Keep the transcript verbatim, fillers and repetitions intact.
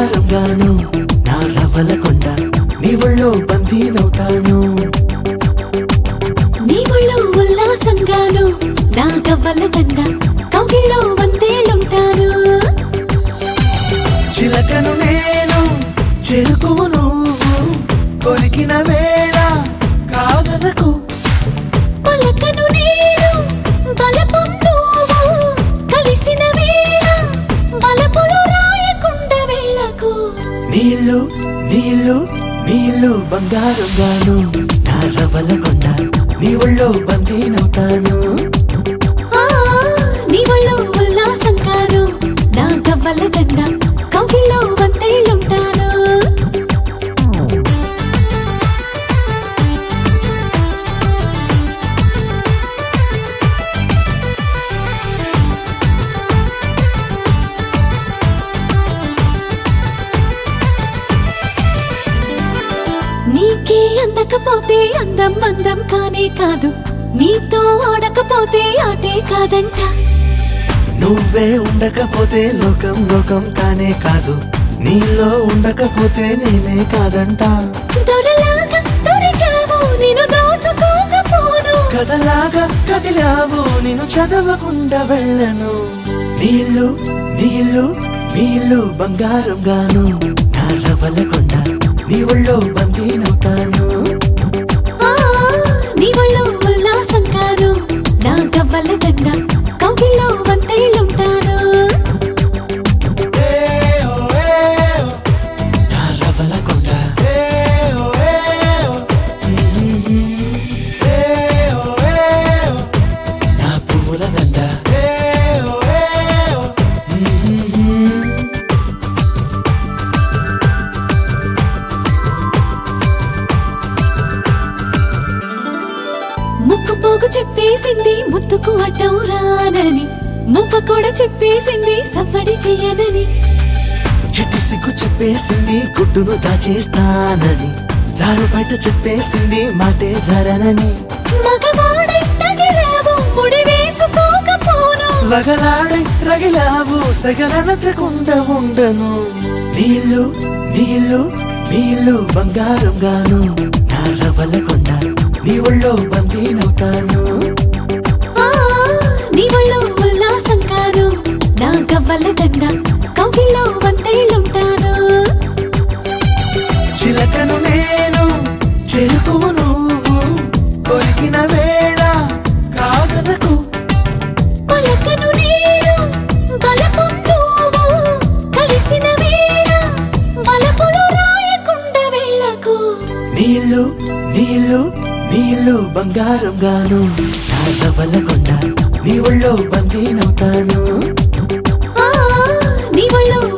బంగారం గాను నా రవ్వల కొండ నీ ఒళ్ళో బందీనవుతాను నీ ఒళ్ళో ఉల్లాసంగాను నా గవ్వల దండ కౌగిల్లో వందేలుంటాను చిలకను నేను చెరుకువు నువ్వు కొరికిన వేళ కాదనకు పలకను నేను బలపం నువ్వు కలిసిన వేళ బలపులు రాయకుండా వెళ్ళకు నీళ్ళు నీళ్ళు నీళ్ళు బంగారం గాను నా రవ్వల కొండ నీ ఒళ్ళో బందీనవుతాను ఆ నీ ఒళ్ళో ఉల్లాసంగాను నా గవ్వల దండ కౌగిల్లో వందేలుంటాను నీకే అందకపోతే అందం అందం కానే కాదు నీతో ఆడకపోతే ఆటే కాదంట నువ్వే ఉండకపోతే లోకం లోకం కానే కాదు నీలో ఉండకపోతే నేనే కాదంట దొరలాగా దొరికావు నిన్ను దోచుకోకపోను కథలాగా కదిలావు నిన్ను చదవకుండా వెళ్ళను నీళ్ళు నీళ్ళు నీళ్ళు బంగారం గాను నా రవ్వల కొండ నీ ఒళ్ళో బందీనవుతాను ఆ నీ ఒళ్ళో ఉల్లాసం కాను నా గవ్వల దండ కౌగిల్లో వందేలుంటాను నా రవ్వల కొండ నా పువ్వుల దండ ముక్కు పోగు చెప్పేసింది ముత్తుకు అడ్డం రానని ముప్ప కూడా చెప్పేసింది సవ్వడి చెయ్యనని చిట్టి సిగ్గు చెప్పేసింది గుడ్డును దాచేస్తానని జారు బయట చెప్పేసింది మాటే జరనని మగవాడై తగిలావు ముడి వేసుకోకపోను వగలాడై రగిలావు సగలనచకుండా ఉండను నీళ్ళు నీళ్ళు నీళ్ళు బంగారం గాను నా రవ్వల కొండ నీ ఒళ్ళో బందీనవుతాను ఆ నీ ఒళ్ళో ఉల్లాసం కాను నా గవ్వల దండ కౌగిల్లో వందేలుంటాను చిలకను నేను చెరుకువు నువ్వు కొరికిన వేళ కాదనకు పలకను నేను బలపం నువ్వు కలిసిన వేళ బలపులు రాయకుండా వెళ్ళకు నీళ్ళు నీళ్ళు నీళ్ళు బంగారం గాను నా రవ్వల కొండ నీ ఒళ్ళో బందీనవుతాను ఆ నీ ఒళ్ళో